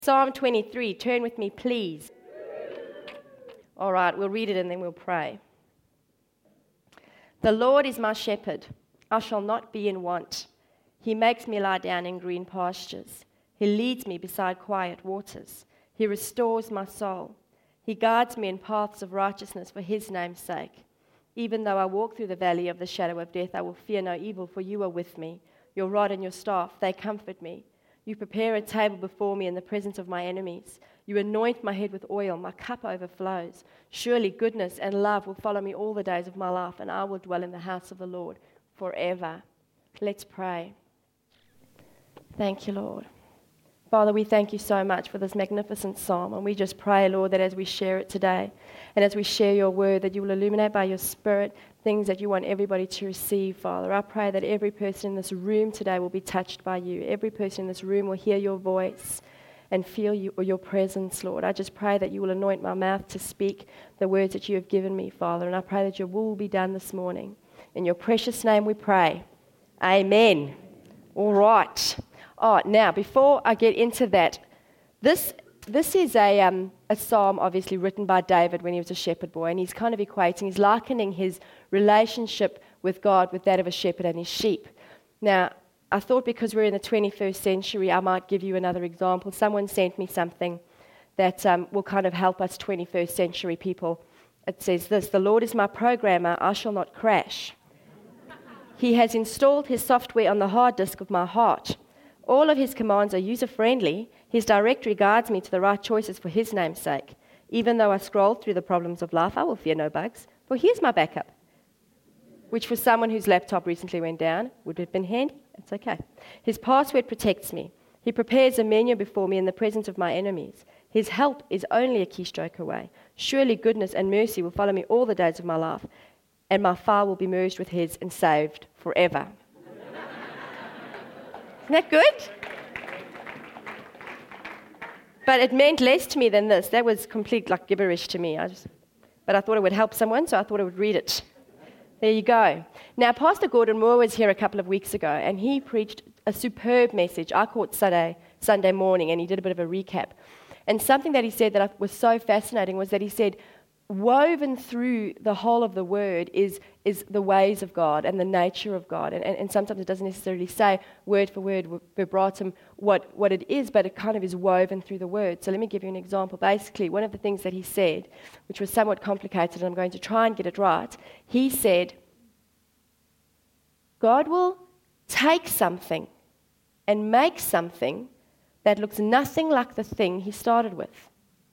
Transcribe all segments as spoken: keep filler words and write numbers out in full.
Psalm twenty-three, turn with me, please. All right, we'll read it and then we'll pray. The Lord is my shepherd, I shall not be in want. He makes me lie down in green pastures. He leads me beside quiet waters. He restores my soul. He guides me in paths of righteousness for his name's sake. Even though I walk through the valley of the shadow of death, I will fear no evil, for you are with me. Your rod and your staff, they comfort me. You prepare a table before me in the presence of my enemies. You anoint my head with oil, my cup overflows. Surely goodness and love will follow me all the days of my life, and I will dwell in the house of the Lord forever. Let's pray. Thank you, Lord. Father, we thank you so much for this magnificent psalm, and we just pray, Lord, that as we share it today, and as we share your word, that you will illuminate by your Spirit things that you want everybody to receive, Father. I pray that every person in this room today will be touched by you. Every person in this room will hear your voice and feel you, or your presence, Lord. I just pray that you will anoint my mouth to speak the words that you have given me, Father, and I pray that your will will be done this morning. In your precious name we pray. Amen. All right. Oh, now, before I get into that, this this is a um, a psalm obviously written by David when he was a shepherd boy, and he's kind of equating, he's likening his relationship with God with that of a shepherd and his sheep. Now, I thought because we're in the twenty-first century, I might give you another example. Someone sent me something that um, will kind of help us twenty-first century people. It says this: the Lord is my programmer, I shall not crash. He has installed his software on the hard disk of my heart. All of his commands are user-friendly. His directory guides me to the right choices for his name's sake. Even though I scroll through the problems of life, I will fear no bugs, for here's my backup, which for someone whose laptop recently went down would have been handy. It's okay. His password protects me. He prepares a menu before me in the presence of my enemies. His help is only a keystroke away. Surely goodness and mercy will follow me all the days of my life, and my file will be merged with his and saved forever. Isn't that good? But it meant less to me than this. That was complete like gibberish to me. I just, but I thought it would help someone, so I thought I would read it. There you go. Now, Pastor Gordon Moore was here a couple of weeks ago, and he preached a superb message. I caught Sunday, Sunday morning, and he did a bit of a recap. And something that he said that was so fascinating was that he said, woven through the whole of the word is, is the ways of God and the nature of God. And, and, and sometimes it doesn't necessarily say word for word, verbatim, what, what it is, but it kind of is woven through the word. So let me give you an example. Basically, one of the things that he said, which was somewhat complicated, and I'm going to try and get it right, he said, God will take something and make something that looks nothing like the thing he started with.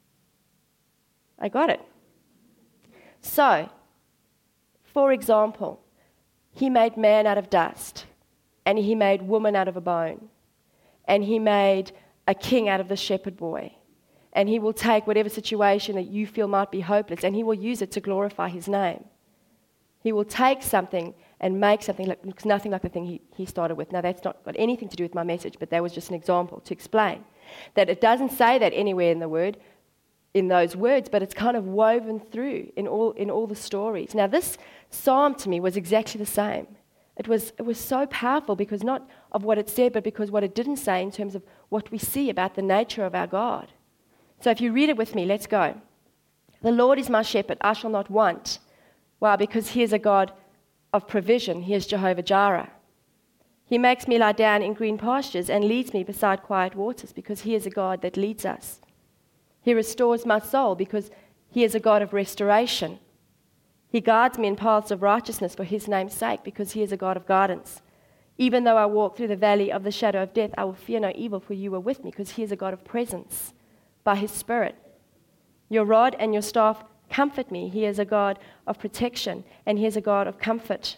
I got it. So, for example, he made man out of dust, and he made woman out of a bone, and he made a king out of the shepherd boy, and he will take whatever situation that you feel might be hopeless, and he will use it to glorify his name. He will take something and make something that looks nothing like the thing he, he started with. Now, that's not got anything to do with my message, but that was just an example to explain that it doesn't say that anywhere in the word, in those words, but it's kind of woven through in all in all the stories. Now, this psalm to me was exactly the same. It was it was so powerful because not of what it said, but because what it didn't say in terms of what we see about the nature of our God. So if you read it with me, let's go. The Lord is my shepherd, I shall not want. Why? Because he is a God of provision. He is Jehovah Jireh. He makes me lie down in green pastures and leads me beside quiet waters, because he is a God that leads us. He restores my soul because he is a God of restoration. He guides me in paths of righteousness for his name's sake, because he is a God of guidance. Even though I walk through the valley of the shadow of death, I will fear no evil, for you are with me, because he is a God of presence by his Spirit. Your rod and your staff comfort me. He is a God of protection, and he is a God of comfort.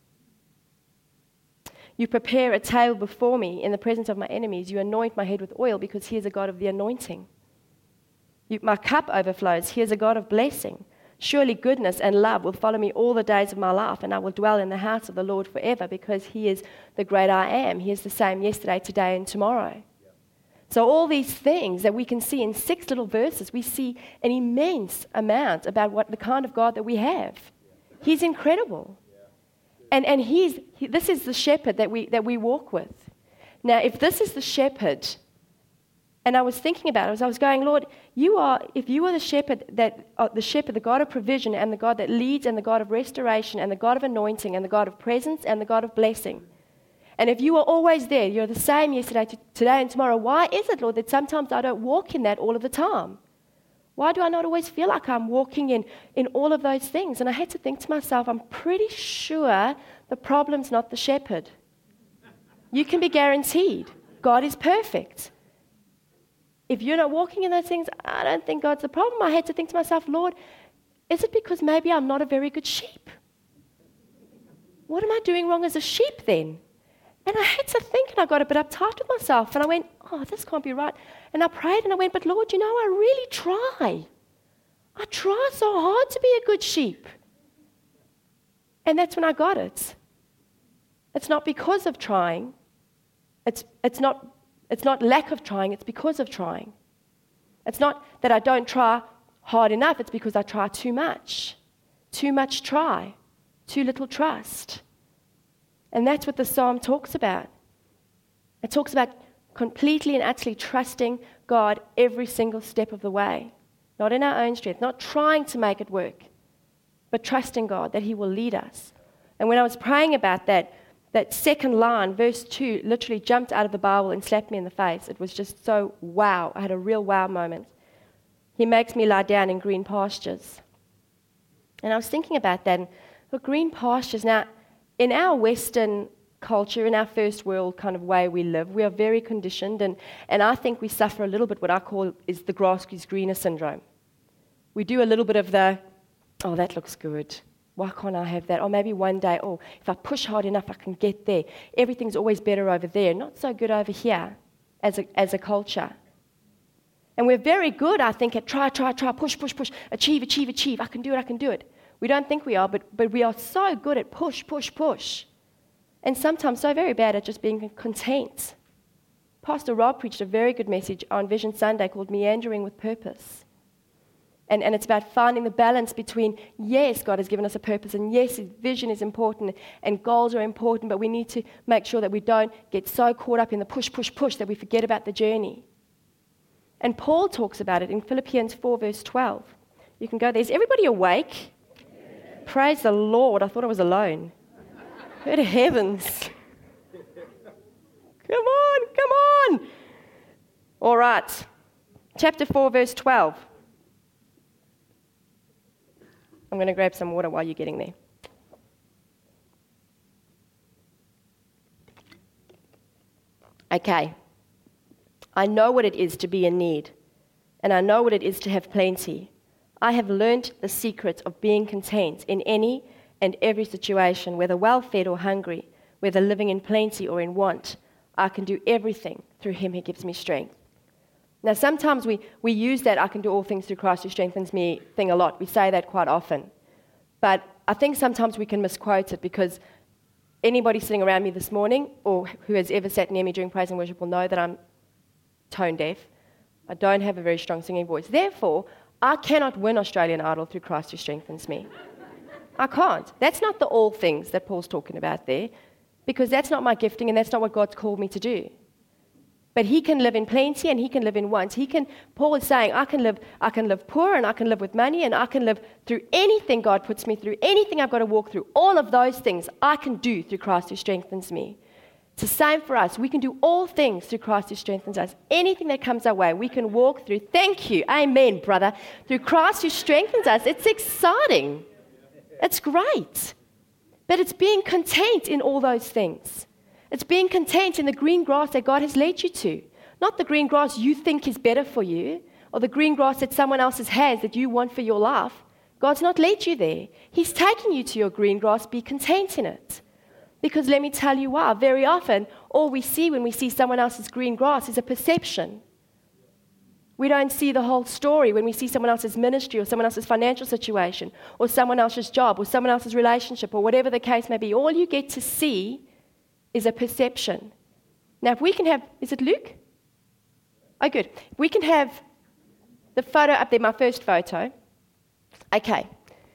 You prepare a table before me in the presence of my enemies. You anoint my head with oil, because he is a God of the anointing. You, my cup overflows. He is a God of blessing. Surely goodness and love will follow me all the days of my life, and I will dwell in the house of the Lord forever, because he is the great I am. He is the same yesterday, today, and tomorrow. Yeah. So all these things that we can see in six little verses, we see an immense amount about what the kind of God that we have. Yeah. He's incredible. Yeah. And and he's he, this is the shepherd that we that we walk with. Now, if this is the shepherd And I was thinking about it as I was going, Lord, you are, if you are the shepherd, that uh, the shepherd, the God of provision, and the God that leads, and the God of restoration, and the God of anointing, and the God of presence, and the God of blessing. And if you are always there, you're the same yesterday, to today, and tomorrow, why is it, Lord, that sometimes I don't walk in that all of the time? Why do I not always feel like I'm walking in, in all of those things? And I had to think to myself, I'm pretty sure the problem's not the shepherd. You can be guaranteed God is perfect. If you're not walking in those things, I don't think God's the problem. I had to think to myself, Lord, is it because maybe I'm not a very good sheep? What am I doing wrong as a sheep then? And I had to think, and I got a bit uptight with myself, and I went, oh, this can't be right. And I prayed, and I went, but Lord, you know, I really try. I try so hard to be a good sheep. And that's when I got it. It's not because of trying. It's, it's not It's not lack of trying, it's because of trying. It's not that I don't try hard enough, it's because I try too much. Too much try, too little trust. And that's what the psalm talks about. It talks about completely and utterly trusting God every single step of the way. Not in our own strength, not trying to make it work, but trusting God that He will lead us. And when I was praying about that, that second line, verse two, literally jumped out of the Bible and slapped me in the face. It was just so wow. I had a real wow moment. He makes me lie down in green pastures. And I was thinking about that. And the green pastures, now, in our Western culture, in our first world kind of way we live, we are very conditioned. And, and I think we suffer a little bit what I call is the grass is greener syndrome. We do a little bit of the, oh, that looks good. Why can't I have that? Or maybe one day, oh, if I push hard enough, I can get there. Everything's always better over there, not so good over here as a, as a culture. And we're very good, I think, at try, try, try, push, push, push, achieve, achieve, achieve. I can do it, I can do it. We don't think we are, but, but we are so good at push, push, push. And sometimes so very bad at just being content. Pastor Rob preached a very good message on Vision Sunday called Meandering with Purpose. And, and it's about finding the balance between, yes, God has given us a purpose, and yes, His vision is important, and goals are important, but we need to make sure that we don't get so caught up in the push, push, push that we forget about the journey. And Paul talks about it in Philippians four, verse twelve. You can go there. Is everybody awake? Yeah. Praise the Lord. I thought I was alone. Good heavens. Come on, come on. All right. Chapter four, verse twelve. I'm going to grab some water while you're getting there. Okay. I know what it is to be in need, and I know what it is to have plenty. I have learnt the secret of being content in any and every situation, whether well-fed or hungry, whether living in plenty or in want. I can do everything through Him who gives me strength. Now, sometimes we, we use that I can do all things through Christ who strengthens me thing a lot. We say that quite often. But I think sometimes we can misquote it, because anybody sitting around me this morning or who has ever sat near me during praise and worship will know that I'm tone deaf. I don't have a very strong singing voice. Therefore, I cannot win Australian Idol through Christ who strengthens me. I can't. That's not the all things that Paul's talking about there, because that's not my gifting and that's not what God's called me to do. But He can live in plenty and He can live in want. He can. Paul is saying, I can live, I can live poor and I can live with money and I can live through anything God puts me through, anything I've got to walk through. All of those things I can do through Christ who strengthens me. It's the same for us. We can do all things through Christ who strengthens us. Anything that comes our way, we can walk through. Thank you. Amen, brother. Through Christ who strengthens us. It's exciting. It's great. But it's being content in all those things. It's being content in the green grass that God has led you to. Not the green grass you think is better for you, or the green grass that someone else has that you want for your life. God's not led you there. He's taken you to your green grass. Be content in it. Because let me tell you why. Very often, all we see when we see someone else's green grass is a perception. We don't see the whole story when we see someone else's ministry or someone else's financial situation or someone else's job or someone else's relationship or whatever the case may be. All you get to see is a perception. Now, if we can have, is it Luke? Oh, good. If we can have the photo up there, my first photo. Okay.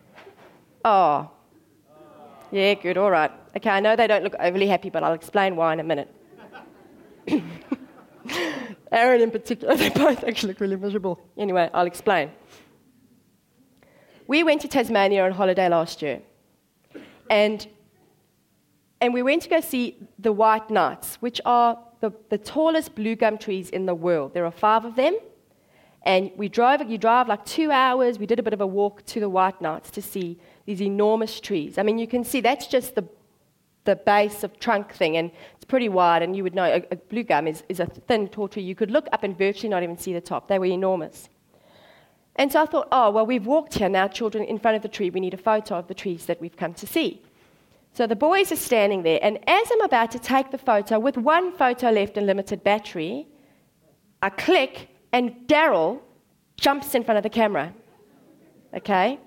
Oh. Yeah, good, all right. Okay, I know they don't look overly happy, but I'll explain why in a minute. Aaron in particular, they both actually look really miserable. Anyway, I'll explain. We went to Tasmania on holiday last year, and, and we went to go see the white knights, which are the, the tallest blue gum trees in the world. There are five of them, and we drove, you drive like two hours. We did a bit of a walk to the white knights to see these enormous trees. I mean, you can see that's just the the base of trunk thing, and it's pretty wide, and you would know a, a blue gum is, is a thin, tall tree. You could look up and virtually not even see the top. They were enormous. And so I thought, oh, well, we've walked here now, children, in front of the tree. We need a photo of the trees that we've come to see. So the boys are standing there, and as I'm about to take the photo, with one photo left and limited battery, I click, and Daryl jumps in front of the camera. Okay?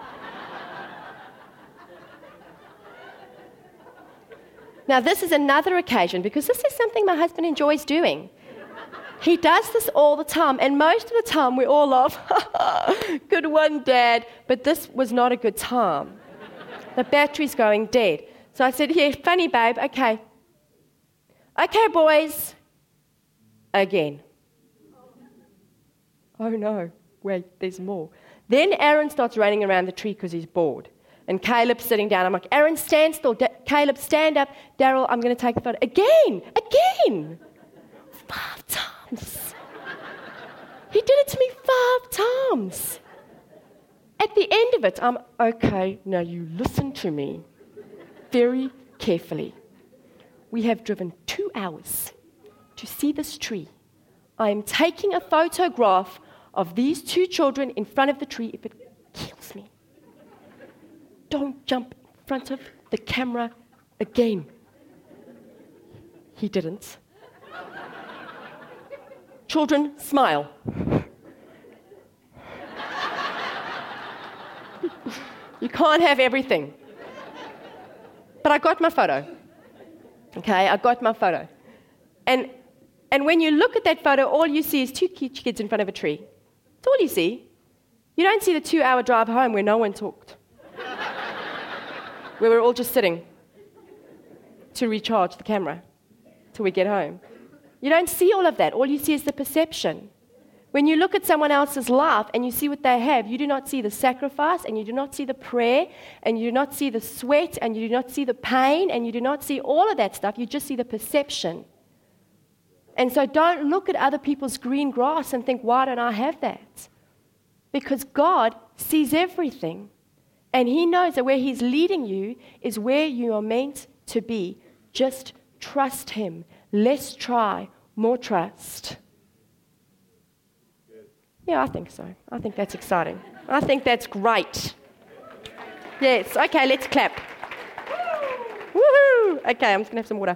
Now, this is another occasion, because this is something my husband enjoys doing. He does this all the time, and most of the time we all laugh, good one, Dad, but this was not a good time. The battery's going dead. So I said, yeah, funny, babe, okay. Okay, boys. Again. Oh, no, wait, there's more. Then Aaron starts running around the tree because he's bored. And Caleb's sitting down. I'm like, Aaron, stand still. Da- Caleb, stand up. Daryl, I'm going to take the photo. Again, again. Five times. He did it to me five times. At the end of it, I'm, okay, now you listen to me very carefully. We have driven two hours to see this tree. I am taking a photograph of these two children in front of the tree if it kills me. Don't jump in front of the camera again. He didn't. Children, smile. You can't have everything. But I got my photo. Okay, I got my photo. And, and when you look at that photo, all you see is two kids in front of a tree. That's all you see. You don't see the two-hour drive home where no one talked. Where we're all just sitting to recharge the camera till we get home. You don't see all of that. All you see is the perception. When you look at someone else's life and you see what they have, you do not see the sacrifice, and you do not see the prayer, and you do not see the sweat, and you do not see the pain, and you do not see all of that stuff. You just see the perception. And so don't look at other people's green grass and think, why don't I have that? Because God sees everything. And He knows that where He's leading you is where you are meant to be. Just trust Him. Less try, more trust. Yeah, I think so. I think that's exciting. I think that's great. Yes, okay, let's clap. Woohoo! Okay, I'm just going to have some water.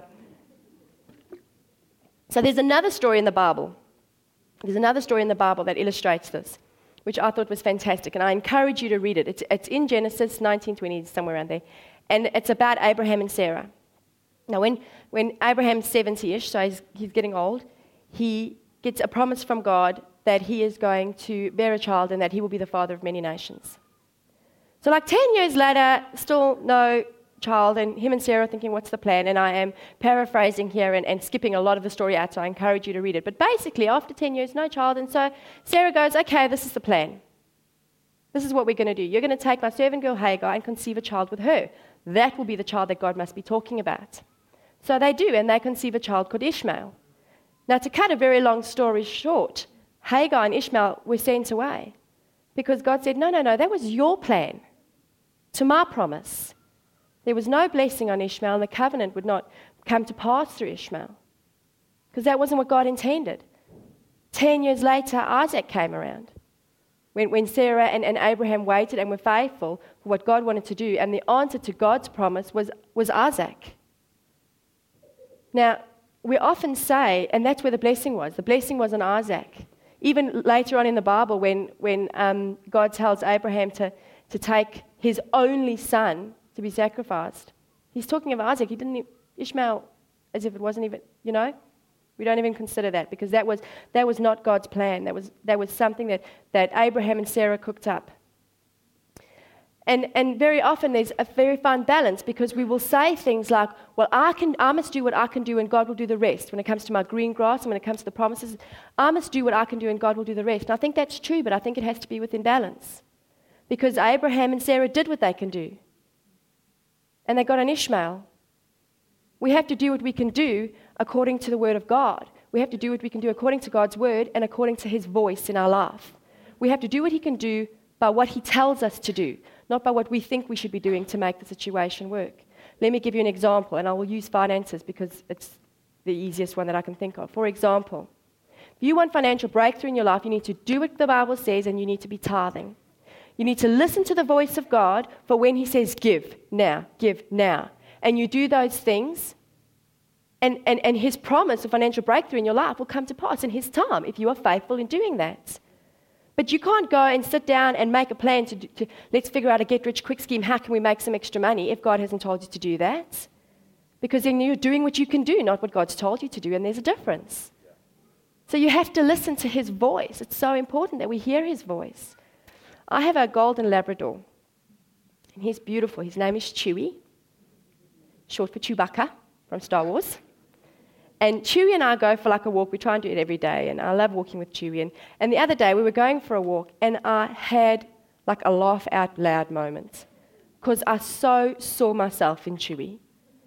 So there's another story in the Bible. There's another story in the Bible that illustrates this, which I thought was fantastic, and I encourage you to read it. It's, it's in Genesis nineteen twenty, somewhere around there, and it's about Abraham and Sarah. Now, when, when Abraham's seventy-ish, so he's, he's getting old, he gets a promise from God that he is going to bear a child and that he will be the father of many nations. So like ten years later, still no child, and him and Sarah are thinking, what's the plan? And I am paraphrasing here and, and skipping a lot of the story out, so I encourage you to read it. But basically, after ten years, no child, and so Sarah goes, okay, this is the plan. This is what we're going to do. You're going to take my servant girl Hagar and conceive a child with her. That will be the child that God must be talking about. So they do, and they conceive a child called Ishmael. Now, to cut a very long story short, Hagar and Ishmael were sent away because God said, no, no, no, that was your plan to my promise. There was no blessing on Ishmael, and the covenant would not come to pass through Ishmael because that wasn't what God intended. Ten years later, Isaac came around when, when Sarah and, and Abraham waited and were faithful for what God wanted to do, and the answer to God's promise was, was Isaac. Now, we often say, and that's where the blessing was, the blessing was on Isaac. Even later on in the Bible, when, when um, God tells Abraham to, to take his only son to be sacrificed, he's talking of Isaac. He didn't, Ishmael, as if it wasn't even, you know? We don't even consider that because that was, that was not God's plan. That was, that was something that, that Abraham and Sarah cooked up. And, and very often there's a very fine balance because we will say things like, well, I, can, I must do what I can do and God will do the rest. When it comes to my green grass and when it comes to the promises, I must do what I can do and God will do the rest. And I think that's true, but I think it has to be within balance. Because Abraham and Sarah did what they can do. And they got an Ishmael. We have to do what we can do according to the word of God. We have to do what we can do according to God's word and according to his voice in our life. We have to do what he can do by what he tells us to do, not by what we think we should be doing to make the situation work. Let me give you an example, and I will use finances because it's the easiest one that I can think of. For example, if you want financial breakthrough in your life, you need to do what the Bible says and you need to be tithing. You need to listen to the voice of God for when he says, give now, give now. And you do those things, and, and, and his promise of financial breakthrough in your life will come to pass in his time if you are faithful in doing that. But you can't go and sit down and make a plan to, to let's figure out a get-rich-quick scheme. How can we make some extra money if God hasn't told you to do that? Because then you're doing what you can do, not what God's told you to do, and there's a difference. So you have to listen to his voice. It's so important that we hear his voice. I have a golden Labrador, and he's beautiful. His name is Chewie, short for Chewbacca from Star Wars. And Chewie and I go for like a walk. We try and do it every day, and I love walking with Chewie. And, and the other day, we were going for a walk, and I had like a laugh out loud moment because I so saw myself in Chewie.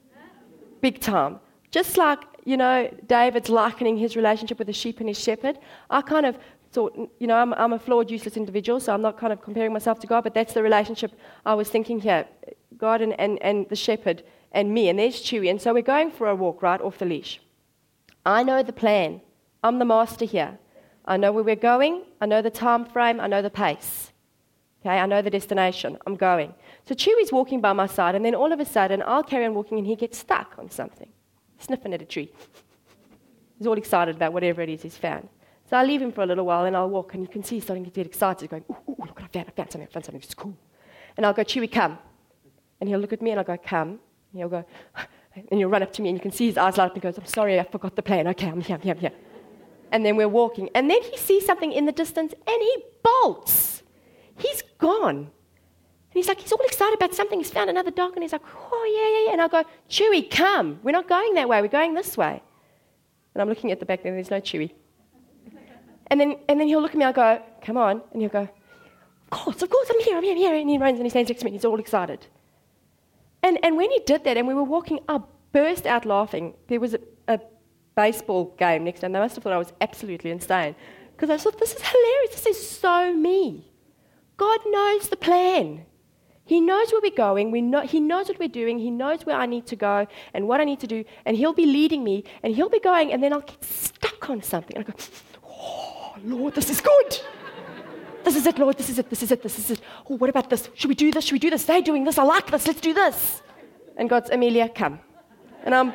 Big time. Just like, you know, David's likening his relationship with the sheep and his shepherd. I kind of thought, you know, I'm, I'm a flawed, useless individual, so I'm not kind of comparing myself to God, but that's the relationship I was thinking here. God and, and, and the shepherd and me, and there's Chewie. And so we're going for a walk right off the leash. I know the plan. I'm the master here. I know where we're going. I know the time frame. I know the pace. Okay, I know the destination. I'm going. So Chewie's walking by my side, and then all of a sudden, I'll carry on walking, and he gets stuck on something, sniffing at a tree. He's all excited about whatever it is he's found. So I leave him for a little while, and I'll walk, and you can see he's starting to get excited, going, ooh, ooh, look what I found, I found something, I found something, it's cool. And I'll go, Chewie, come. And he'll look at me, and I'll go, come. And he'll go, and he'll run up to me, and you can see his eyes light up, and he goes, I'm sorry, I forgot the plan. Okay, I'm here, I'm here, I'm here. And then we're walking. And then he sees something in the distance, and he bolts. He's gone. And he's like, he's all excited about something. He's found another dog, and he's like, oh, yeah, yeah, yeah. And I'll go, Chewie, come. We're not going that way. We're going this way. And I'm looking at the back there, and there's no Chewie. And then, and then he'll look at me, I'll go, come on. And he'll go, of course, of course, I'm here, I'm here, I'm here. And he runs, and he stands next to me, and he's all excited. And, and when he did that, and we were walking, I burst out laughing. There was a, a baseball game next to him. They must have thought I was absolutely insane. Because I thought, this is hilarious. This is so me. God knows the plan. He knows where we're going. We know, he knows what we're doing. He knows where I need to go and what I need to do. And he'll be leading me, and he'll be going, and then I'll get stuck on something. And I go, oh, Lord, this is good. This is it, Lord, this is it, this is it, this is it. Oh, what about this? Should we do this? Should we do this? They're doing this. I like this. Let's do this. And God's, Amelia, come. And I'm,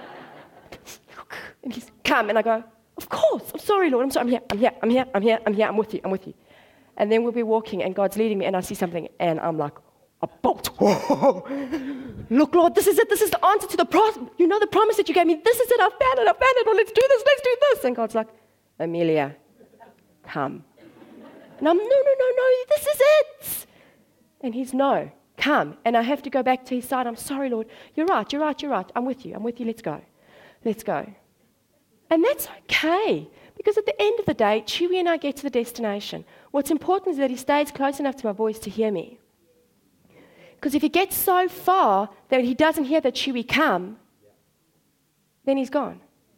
and he's, come. And I go, of course. I'm sorry, Lord. I'm sorry. I'm here. I'm here. I'm here. I'm here. I'm here. I'm with you. I'm with you. And then we'll be walking, and God's leading me, and I see something, and I'm like, a bolt. Whoa. Look, Lord, this is it. This is the answer to the promise. You know the promise that you gave me. This is it. I found it. I found it. Well, let's do this. Let's do this. And God's like, Amelia, come. And I'm, no, no, no, no, this is it. And he's, no, come. And I have to go back to his side. I'm sorry, Lord. You're right, you're right, you're right. I'm with you. I'm with you. Let's go. Let's go. And that's okay. Because at the end of the day, Chewie and I get to the destination. What's important is that he stays close enough to my voice to hear me. Because if he gets so far that he doesn't hear that Chewie come, then he's gone.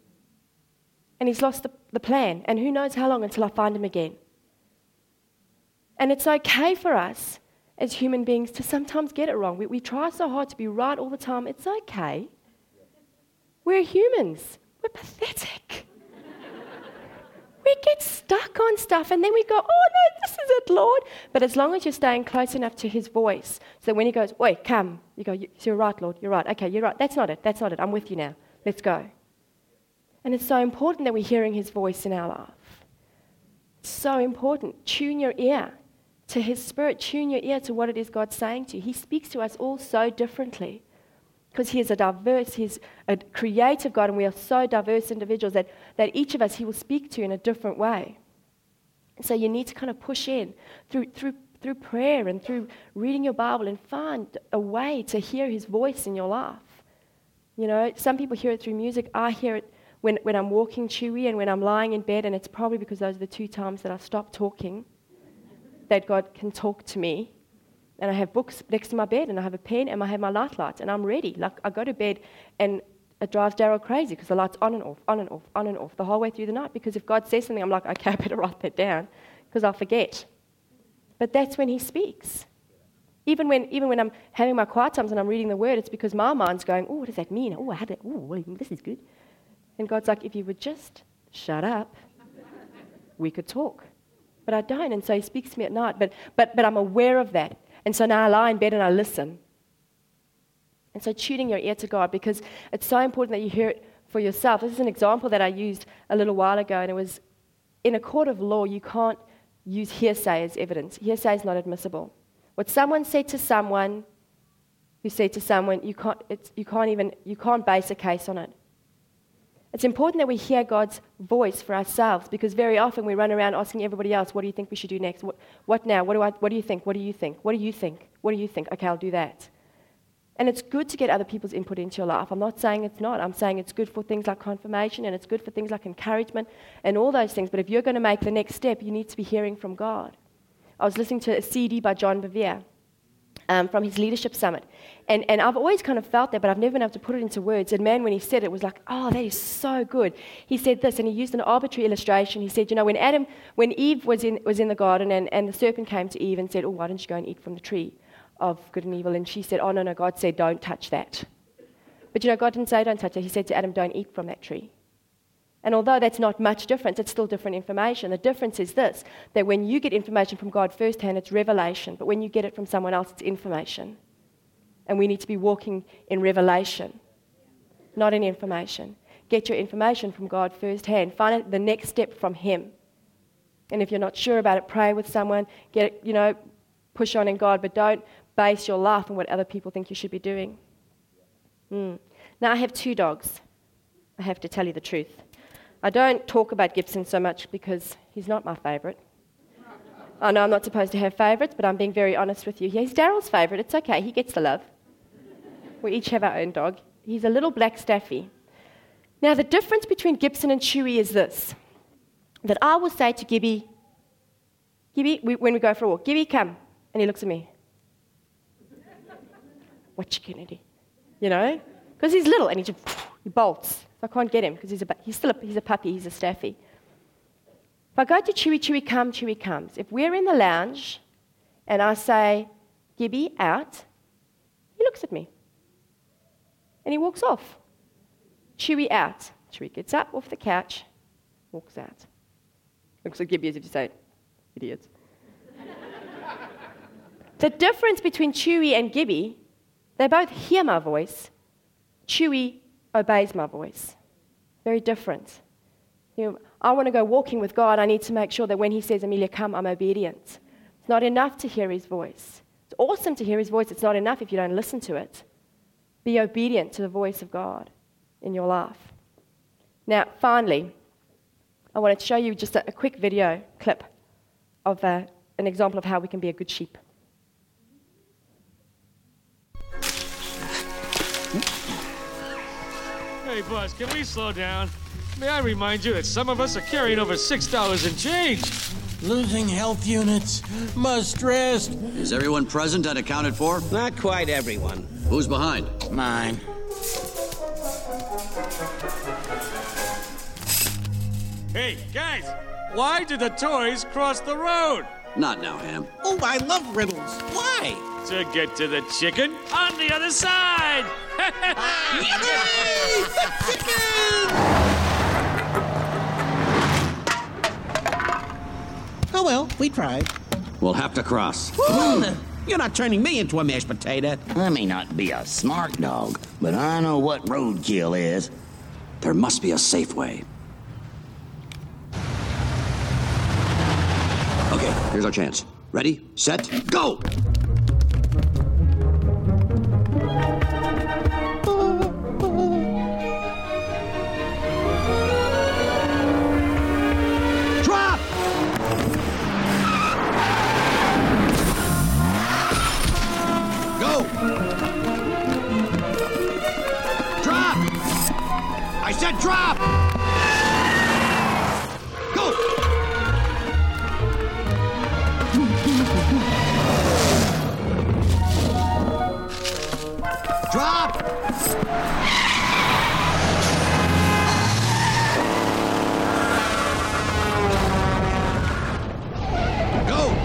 And he's lost the, the plan. And who knows how long until I find him again. And it's okay for us as human beings to sometimes get it wrong. We, we try so hard to be right all the time. It's okay. We're humans. We're pathetic. We get stuck on stuff, and then we go, oh, no, this is it, Lord. But as long as you're staying close enough to his voice, so when he goes, wait, come, you go, you're right, Lord, you're right. Okay, you're right. That's not it. That's not it. I'm with you now. Let's go. And it's so important that we're hearing his voice in our life. It's so important. Tune your ear to his spirit. Tune your ear to what it is God's saying to you. He speaks to us all so differently because he is a diverse, he's a creative God, and we are so diverse individuals that, that each of us he will speak to in a different way. So you need to kind of push in through through through prayer and through reading your Bible, and find a way to hear his voice in your life. You know, some people hear it through music. I hear it when, when I'm walking Chewy and when I'm lying in bed, and it's probably because those are the two times that I stop talking, that God can talk to me. And I have books next to my bed, and I have a pen, and I have my night lights, and I'm ready. Like, I go to bed, and it drives Daryl crazy because the light's on and off, on and off, on and off the whole way through the night. Because if God says something, I'm like, okay, I better write that down because I'll forget. But that's when he speaks. Even when even when I'm having my quiet times and I'm reading the word, it's because my mind's going, oh, what does that mean? Oh, I had it. Oh, well, this is good. And God's like, if you would just shut up, we could talk. But I don't, and so he speaks to me at night. But but but I'm aware of that. And so now I lie in bed and I listen. And so tuning your ear to God, because it's so important that you hear it for yourself. This is an example that I used a little while ago, and it was, in a court of law, you can't use hearsay as evidence. Hearsay is not admissible. What someone said to someone who said to someone, you can't, it's, you can't even, you can't base a case on it. It's important that we hear God's voice for ourselves, because very often we run around asking everybody else, what do you think we should do next? What, what now? What do I, what do you think? What do you think? What do you think? What do you think? Okay, I'll do that. And it's good to get other people's input into your life. I'm not saying it's not. I'm saying it's good for things like confirmation, and it's good for things like encouragement and all those things. But if you're going to make the next step, you need to be hearing from God. I was listening to a C D by John Bevere um, from his Leadership Summit. And, and I've always kind of felt that, but I've never been able to put it into words. And man, when he said it, it was like, oh, that is so good. He said this, and he used an arbitrary illustration. He said, you know, when Adam, when Eve was in, was in the garden, and, and the serpent came to Eve and said, oh, why don't you go and eat from the tree of good and evil? And she said, oh, no, no, God said, don't touch that. But you know, God didn't say don't touch it. He said to Adam, don't eat from that tree. And although that's not much difference, it's still different information. The difference is this, that when you get information from God firsthand, it's revelation. But when you get it from someone else, it's information. And we need to be walking in revelation, not in information. Get your information from God firsthand. Find out the next step from him. And if you're not sure about it, pray with someone. Get, you know, push on in God, but don't base your life on what other people think you should be doing. Mm. Now, I have two dogs. I have to tell you the truth. I don't talk about Gibson so much because he's not my favourite. I know I'm not supposed to have favourites, but I'm being very honest with you. He's Daryl's favourite. It's okay. He gets the love. We each have our own dog. He's a little black Staffy. Now, the difference between Gibson and Chewy is this, that I will say to Gibby, Gibby, we, when we go for a walk, Gibby, come. And he looks at me. What you gonna do? You know? Because he's little and he just he bolts. So I can't get him because he's, a, he's still a, he's a puppy, he's a Staffy. If I go to Chewy, Chewy, come, Chewy comes. If we're in the lounge and I say, Gibby, out, he looks at me. And he walks off. Chewy, out. Chewy gets up off the couch, walks out. Looks at Gibby as if you say, idiots. The difference between Chewy and Gibby, they both hear my voice. Chewy obeys my voice. Very different. You know, I want to go walking with God. I need to make sure that when he says, Amelia, come, I'm obedient. It's not enough to hear his voice. It's awesome to hear his voice. It's not enough if you don't listen to it. Be obedient to the voice of God in your life. Now, finally, I wanted to show you just a, a quick video clip of uh, an example of how we can be a good sheep. Hey, boss, can we slow down? May I remind you that some of us are carrying over six dollars in change? Losing health units. Must rest. Is everyone present and accounted for? Not quite everyone. Who's behind? Mine. Hey, guys, why did the toys cross the road? Not now, Ham. Oh, I love riddles. Why? To get to the chicken on the other side! Yippee! The chicken! Oh, well, we tried. We'll have to cross. You're not turning me into a mashed potato. I may not be a smart dog, but I know what roadkill is. There must be a safe way. Okay, here's our chance. Ready, set, go! Drop! Drop! Go!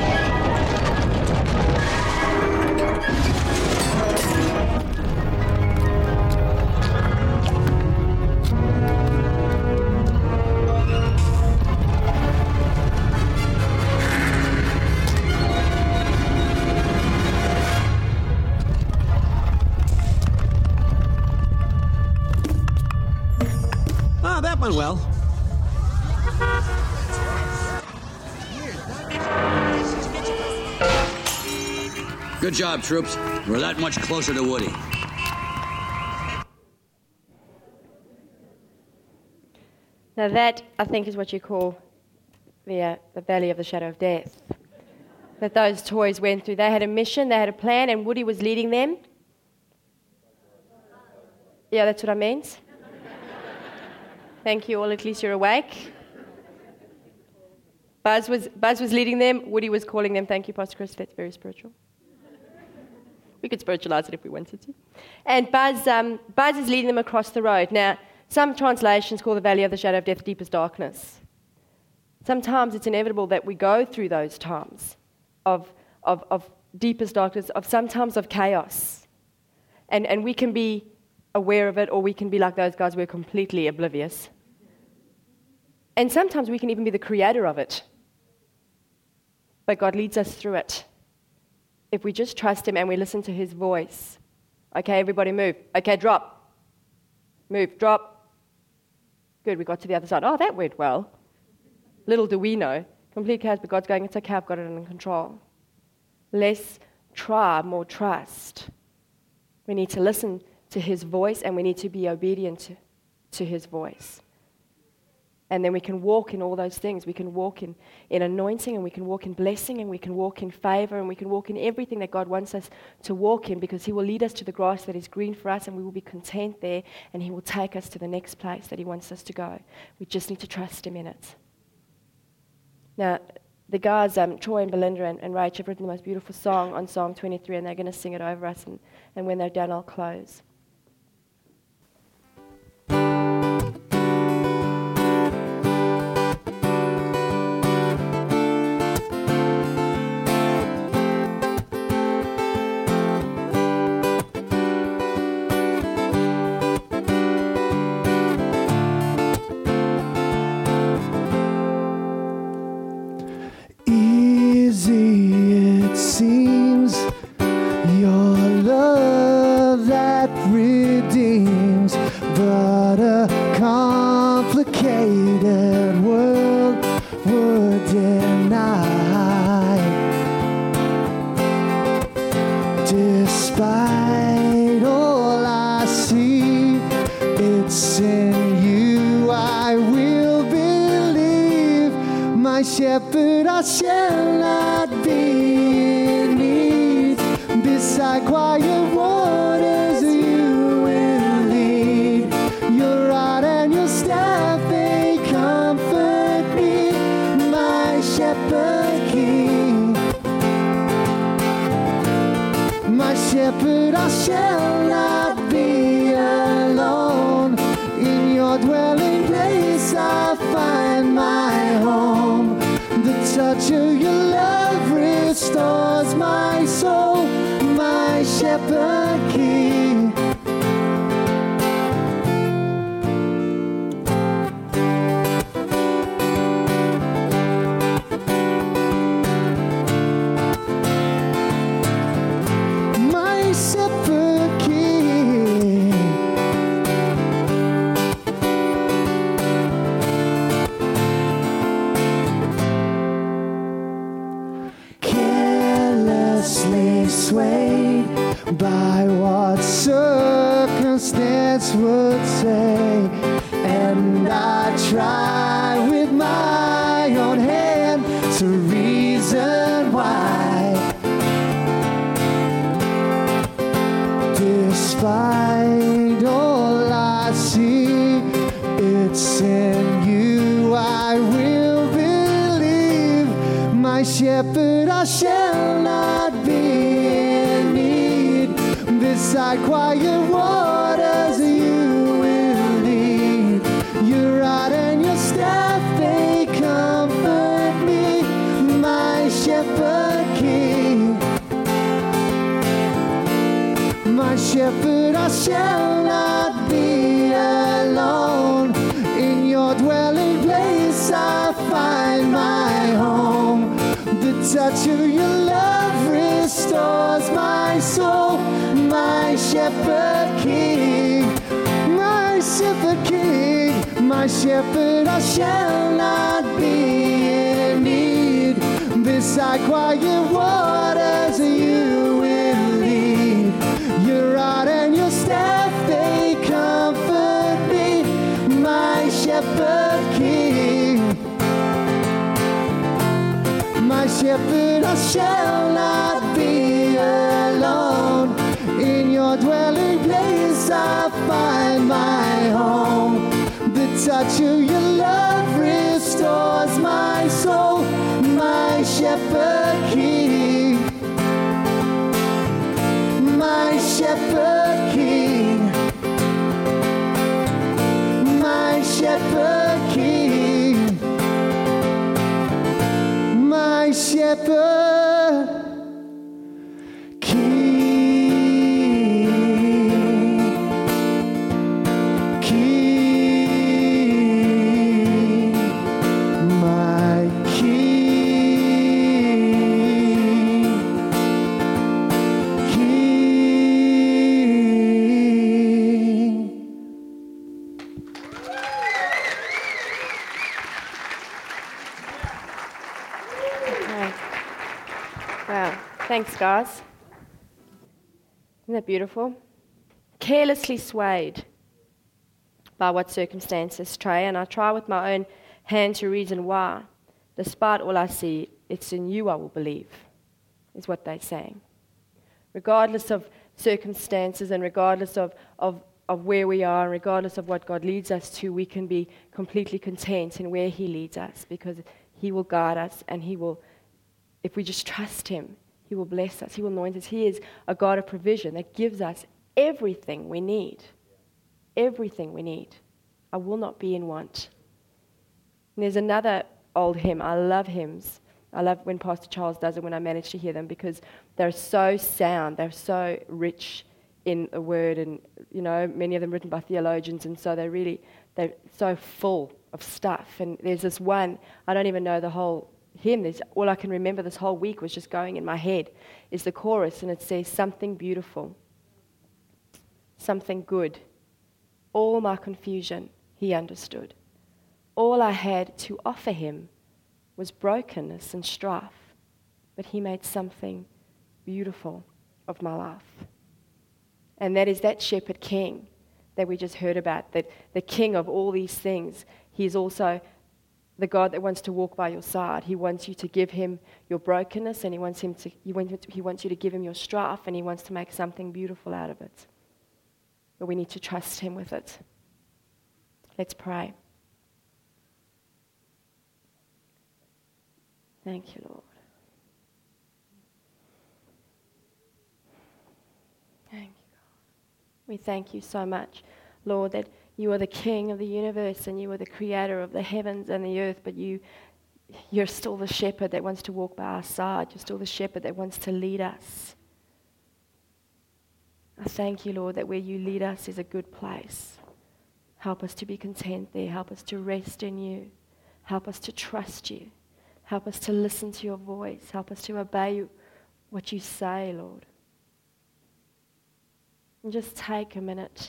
Ah, that went well. Good job, troops. We're that much closer to Woody. Now that, I think, is what you call the, uh, the Valley of the Shadow of Death. That those toys went through. They had a mission, they had a plan, and Woody was leading them. Yeah, that's what I meant. Thank you all, at least you're awake. Buzz was, Buzz was leading them, Woody was calling them. Thank you, Pastor Chris, that's very spiritual. We could spiritualize it if we wanted to. And Buzz, um, Buzz is leading them across the road. Now, some translations call the Valley of the Shadow of Death deepest darkness. Sometimes it's inevitable that we go through those times of, of, of deepest darkness, of sometimes of chaos. And, and we can be aware of it, or we can be like those guys, we're completely oblivious. And sometimes we can even be the creator of it. But God leads us through it. If we just trust Him and we listen to His voice. Okay, everybody move. Okay, drop. Move, drop. Good, we got to the other side. Oh, that went well. Little do we know. Complete chaos, but God's going, it's okay, I've got it under control. Less try, more trust. We need to listen to His voice, and we need to be obedient to, to His voice. And then we can walk in all those things. We can walk in, in anointing, and we can walk in blessing, and we can walk in favor, and we can walk in everything that God wants us to walk in, because He will lead us to the grass that is green for us, and we will be content there, and He will take us to the next place that He wants us to go. We just need to trust Him in it. Now, the guys, um, Troy and Belinda and, and Rach, have written the most beautiful song on Psalm twenty-three, and they're going to sing it over us, and, and when they're done, I'll close. Shepherd, I shall not be in need. Beside quiet waters you will lead. Your rod and your staff, they comfort me. My shepherd king. My shepherd, I shall not be alone. In your dwelling place I find my home. The touch of your love restores my soul, my shepherd king. My shepherd king. Swayed by what circumstance would say, and I try with my own hand to reason why, despite all I see, it's in you I will believe. My shepherd, I shall not be in need. Beside quiet waters you will lead. Your rod and your staff, they comfort me, my shepherd king. My shepherd, I shall not be alone. In your dwelling place I find my home. The touch of your love restores my soul. My shepherd king, my shepherd king, my shepherd, I shall not be in need. Beside quiet waters you will lead. Your rod and your staff, they comfort me, my shepherd king. My shepherd, I shall not be alone. In your dwelling place I find my home. The touch of your love restores my soul, my shepherd king. My shepherd king. My shepherd king. My shepherd king. King. My king. King. Okay. Wow. Thanks, guys. Isn't that beautiful? Carelessly swayed by what circumstances stray, and I try with my own hand to reason why. Despite all I see, it's in you I will believe, is what they're saying. Regardless of circumstances and regardless of, of, of where we are, and regardless of what God leads us to, we can be completely content in where He leads us, because He will guide us, and He will, if we just trust Him, He will bless us. He will anoint us. He is a God of provision that gives us everything we need. Everything we need. I will not be in want. And there's another old hymn. I love hymns. I love when Pastor Charles does it, when I manage to hear them, because they're so sound. They're so rich in the word, and, you know, many of them written by theologians, and so they're really, they're so full of stuff. And there's this one, I don't even know the whole hymn. There's, all I can remember this whole week was just going in my head, is the chorus, and it says, something beautiful, something good. All my confusion He understood. All I had to offer Him was brokenness and strife, but He made something beautiful of my life. And that is that shepherd king that we just heard about, that the king of all these things. He is also the God that wants to walk by your side. He wants you to give Him your brokenness, and He wants him to he wants, he wants you to give Him your strife, and He wants to make something beautiful out of it. But we need to trust Him with it. Let's pray. Thank you, Lord. Thank you, God. We thank you so much, Lord, that you are the King of the universe, and you are the creator of the heavens and the earth, but you, you're still the shepherd that wants to walk by our side. You're still the shepherd that wants to lead us. I thank you, Lord, that where you lead us is a good place. Help us to be content there. Help us to rest in you. Help us to trust you. Help us to listen to your voice. Help us to obey what you say, Lord. And just take a minute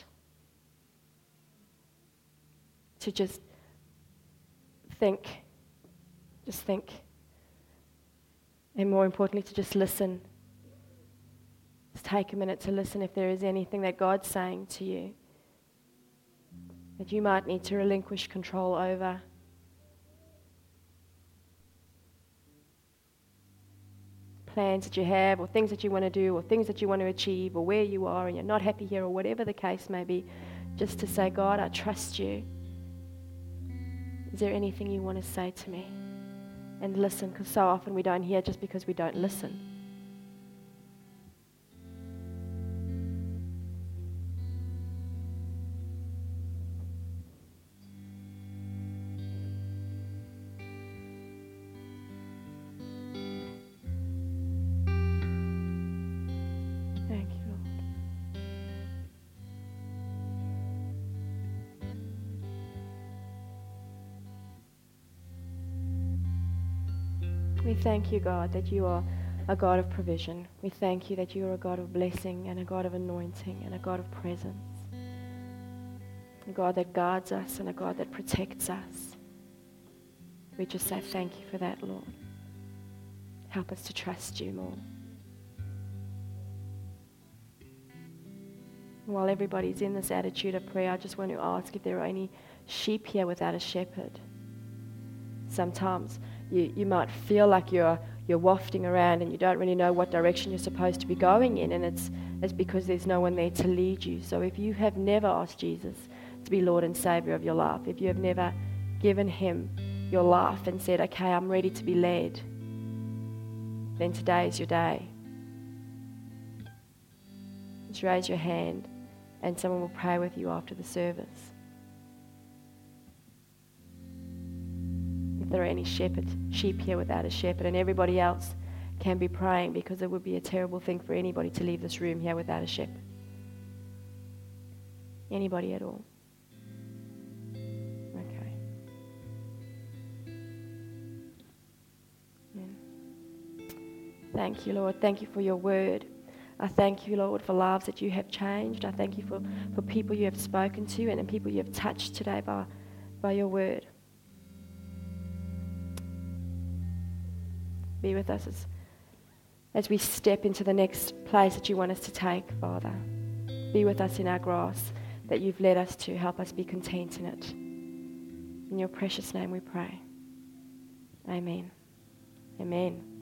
to just think. Just think. And more importantly, to just listen. Just take a minute to listen if there is anything that God's saying to you that you might need to relinquish control over. Plans that you have, or things that you want to do, or things that you want to achieve, or where you are and you're not happy here, or whatever the case may be, just to say, God, I trust you. Is there anything you want to say to me? and listen, because so often we don't hear just because we don't listen. Thank you, Lord. We thank you, God, that you are a God of provision. We thank you that you are a God of blessing and a God of anointing and a God of presence. A God that guards us and a God that protects us. We just say thank you for that, Lord. Help us to trust you more. While everybody's in this attitude of prayer, I just want to ask if there are any sheep here without a shepherd. Sometimes you, you might feel like you're you're wafting around and you don't really know what direction you're supposed to be going in, and it's, it's because there's no one there to lead you. So if you have never asked Jesus to be Lord and Savior of your life, if you have never given him your life and said, okay, I'm ready to be led, then today is your day. Just raise your hand and someone will pray with you after the service. If there are any shepherd, sheep here without a shepherd, and everybody else can be praying, because it would be a terrible thing for anybody to leave this room here without a shepherd. Anybody at all? Okay. Amen. Thank you, Lord. Thank you for your word. I thank you, Lord, for lives that you have changed. I thank you for, for people you have spoken to and, and people you have touched today by, by your word. Be with us as, as we step into the next place that you want us to take, Father. Be with us in our grass that you've led us to. Help us be content in it. In your precious name we pray. Amen. Amen.